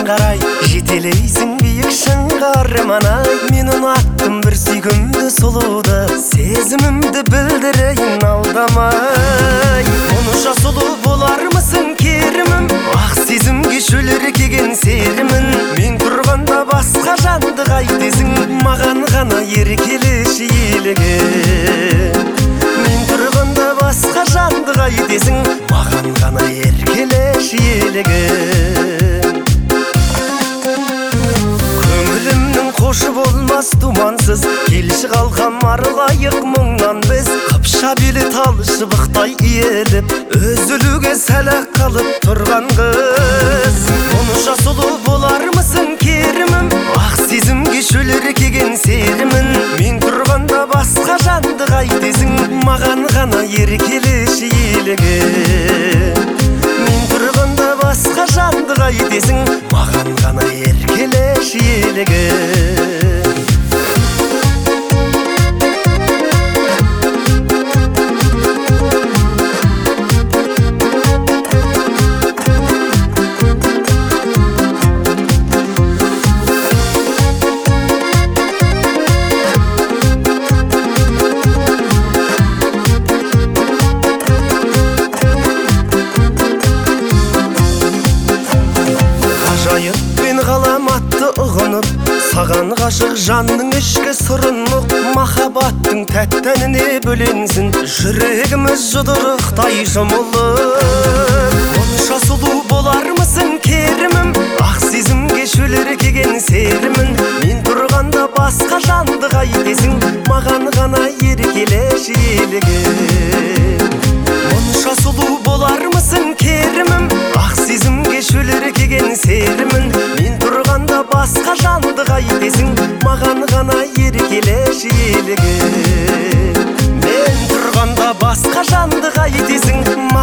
қарай жетелейсің биік шыңға арман-ай. Мен ұнаттым бір сүйкімді сұлуды, сезімімді білдірейін алдамай. Онша сұлу болармысың керімім, ақ сезімге шөліркеген серімін. Мен тұрғанда басқа жанды қайтесің, маған ғана еркелеші елігім. Мен тұрғанда басқа жанды қайтесің, маған ғана еркелеші елігім. Көңілімнің қошы болмас думансыз, келші қалқам арылайық мұңнан біз. Қыпша белі тал шыбықтай иеліп, үзілуге сәл-ақ қалып тұрған қыз. Онша сұлу болармысың керімім, ақ сезімге шөліркеген серімін. Мен тұрғанда басқа жанды қайтесің, маған ғана еркелеші елігім. Мен тұрғанда басқа жанды қайтесің, маған ғана еркелеші елігім. Мен ғаламатты ұғынып, саған ғашық жанның ішкі сырын ұқ. Махаббаттың тәттәніне бөленсін, жүрегіміз жұдырықтай жұмылып. Онша сұлу болармысың керімім, ақ сезімге шөліркеген серімін. Мен тұрғанда басқа жанды қайтесің, маған ғана еркелеші елігім. Онша сұлу болармысың керімім, ақ сезімге шөліркеген серімін. Мен тұрғанда басқа жанды қайтесің, маған ғана еркелеші елігім. Мен тұрғанда басқа жанды қайтесің,